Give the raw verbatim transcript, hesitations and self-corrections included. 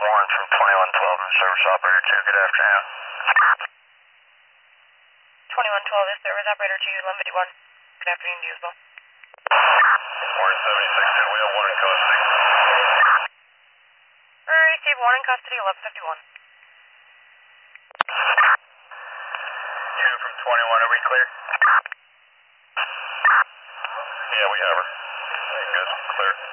Warren from twenty-one twelve and service operator two. Good afternoon. twenty-one twelve is service operator two, Limited one. Good afternoon to you as well. Warren seventy-six two, we have one in custody. Alright, Steve, one in custody, eleven fifty-one. two from twenty-one, are we clear? Yeah, we have her. Good, clear.